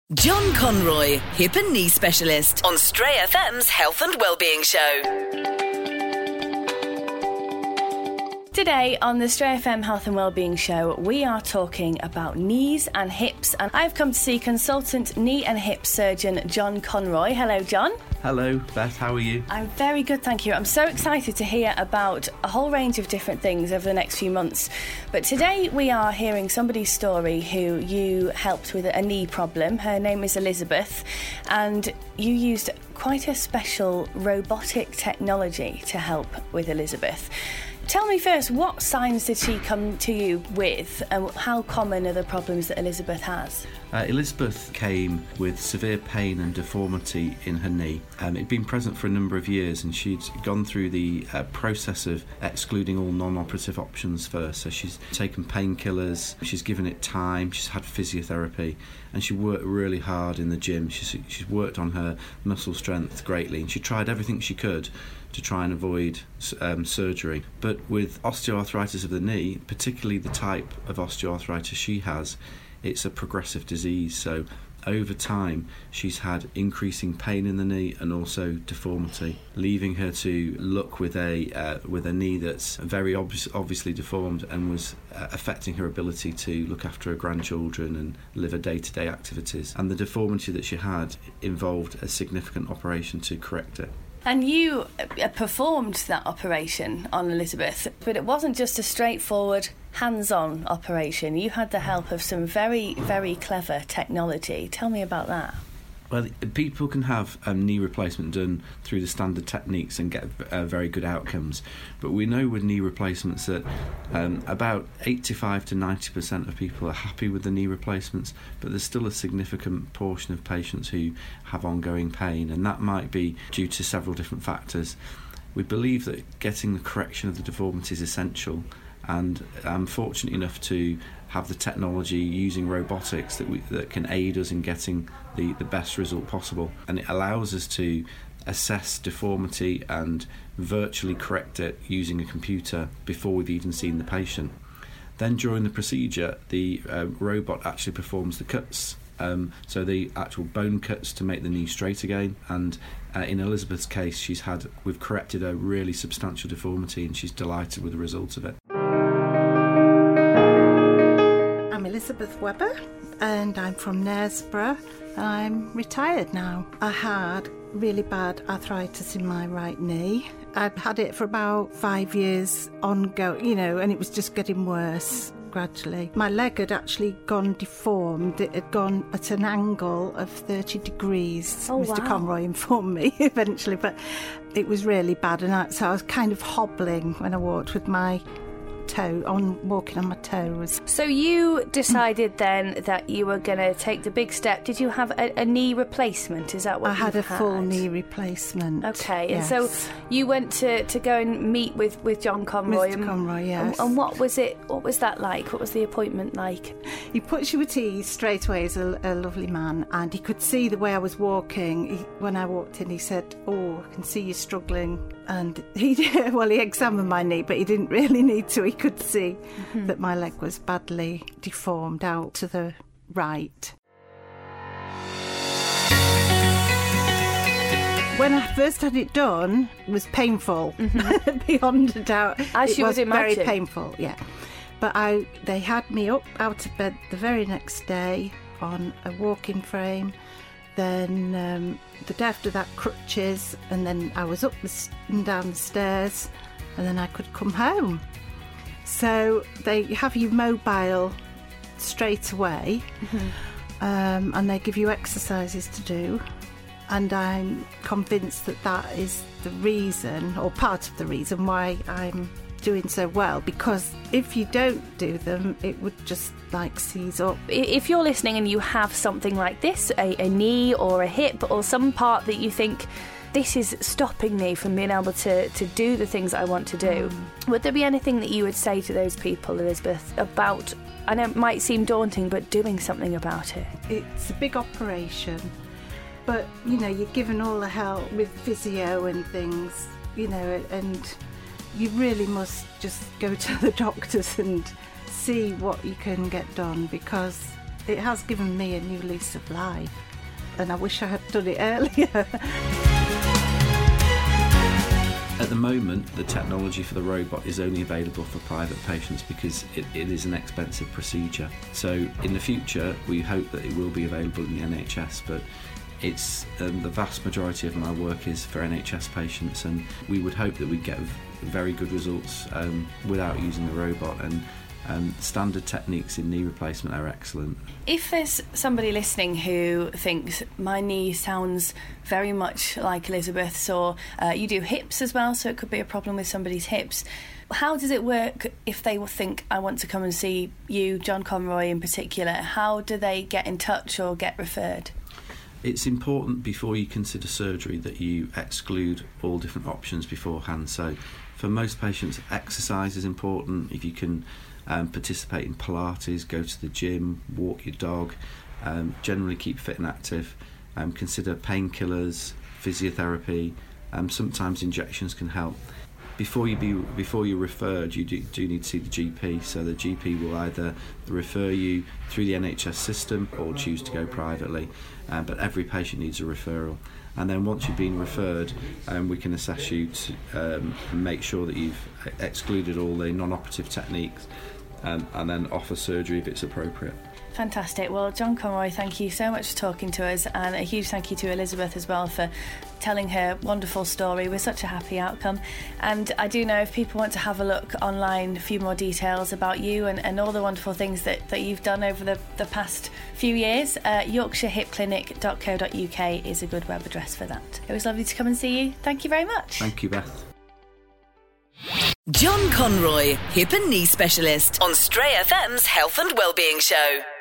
John Conroy, hip and knee specialist on Stray FM's Health and Wellbeing Show. Today on the Stray FM Health and Wellbeing Show, we are talking about knees and hips, and I've come to see consultant knee and hip surgeon John Conroy. Hello, John. Hello, Beth. How are you? I'm very good, thank you. I'm so excited to hear about a whole range of different things over the next few months. But today we are hearing somebody's story who you helped with a knee problem. Her name is Elizabeth, and you used quite a special robotic technology to help with Elizabeth. Tell me first, what signs did she come to you with, and how common are the problems that Elizabeth has? Elizabeth came with severe pain and deformity in her knee. It'd been present for a number of years, and she'd gone through the process of excluding all non-operative options first. So she's taken painkillers, she's given it time, she's had physiotherapy, and she worked really hard in the gym. She's worked on her muscle strength greatly, and she tried everything she could to try and avoid surgery. But with osteoarthritis of the knee, particularly the type of osteoarthritis she has, it's a progressive disease. So over time, she's had increasing pain in the knee and also deformity, leaving her to look with a knee that's very obviously deformed, and was affecting her ability to look after her grandchildren and live her day-to-day activities. And the deformity that she had involved a significant operation to correct it. And you performed that operation on Elizabeth, but it wasn't just a straightforward hands-on operation. You had the help of some very, very clever technology. Tell me about that. Well, people can have knee replacement done through the standard techniques and get very good outcomes. But we know with knee replacements that about 85 to 90% of people are happy with the knee replacements, but there's still a significant portion of patients who have ongoing pain, and that might be due to several different factors. We believe that getting the correction of the deformity is essential, and I'm fortunate enough to have the technology using robotics that can aid us in getting the best result possible, and it allows us to assess deformity and virtually correct it using a computer before we've even seen the patient. Then during the procedure, the robot actually performs the cuts, so the actual bone cuts to make the knee straight again. And in Elizabeth's case, we've corrected a really substantial deformity, and she's delighted with the result of it. Elizabeth Webber, and I'm from Knaresborough. I'm retired now. I had really bad arthritis in my right knee. I'd had it for about 5 years ongoing, and it was just getting worse gradually. My leg had actually gone deformed. It had gone at an angle of 30 degrees. Oh, Mr. wow. Conroy informed me eventually, but it was really bad, and so I was kind of hobbling when I walked with my walking on my toes. So you decided then that you were going to take the big step. Did you have a knee replacement? Is that what I had? Full knee replacement. Okay, yes. And so you went to go and meet with John Conroy. Mr. Conroy, yes. And what was it? What was that like? What was the appointment like? He puts you at ease straight away. He's a lovely man, and he could see the way I was walking. When I walked in, he said, "Oh, I can see you struggling." And he examined my knee, but he didn't really need to. He could see that my leg was badly deformed out to the right. When I first had it done, it was painful, beyond a doubt. As you would imagine. Very painful, yeah. But they had me up out of bed the very next day on a walking frame. Then the day after that, crutches, and then I was up and down the stairs, and then I could come home. So they have you mobile straight away, and they give you exercises to do, and I'm convinced that is the reason, or part of the reason, why I'm doing so well, because if you don't do them, it would just seize up. If you're listening and you have something like this, a knee or a hip or some part that you think, this is stopping me from being able to do the things I want to do, would there be anything that you would say to those people, Elizabeth, about, I know it might seem daunting, but doing something about it? It's a big operation, but you're given all the help with physio and things, and you really must just go to the doctors and see what you can get done, because it has given me a new lease of life, and I wish I had done it earlier. At the moment, the technology for the robot is only available for private patients because it is an expensive procedure. So in the future, we hope that it will be available in the NHS, but it's the vast majority of my work is for NHS patients, and we would hope that we get very good results without using the robot, and standard techniques in knee replacement are excellent. If there's somebody listening who thinks my knee sounds very much like Elizabeth's, or you do hips as well, so it could be a problem with somebody's hips, how does it work if they will think, I want to come and see you, John Conroy in particular? How do they get in touch or get referred? It's important before you consider surgery that you exclude all different options beforehand. So for most patients, exercise is important. If you can participate in Pilates, go to the gym, walk your dog, generally keep fit and active, consider painkillers, physiotherapy, sometimes injections can help. Before you're referred, you do need to see the GP, so the GP will either refer you through the NHS system or choose to go privately, but every patient needs a referral. And then once you've been referred, we can assess you to make sure that you've excluded all the non-operative techniques, and then offer surgery if it's appropriate. Fantastic. Well, John Conroy, thank you so much for talking to us, and a huge thank you to Elizabeth as well for telling her wonderful story with such a happy outcome. And I do know if people want to have a look online, a few more details about you and all the wonderful things that you've done over the past few years, yorkshirehipclinic.co.uk is a good web address for that. It was lovely to come and see you. Thank you very much. Thank you, Beth. John Conroy, hip and knee specialist on Stray FM's Health and Wellbeing Show.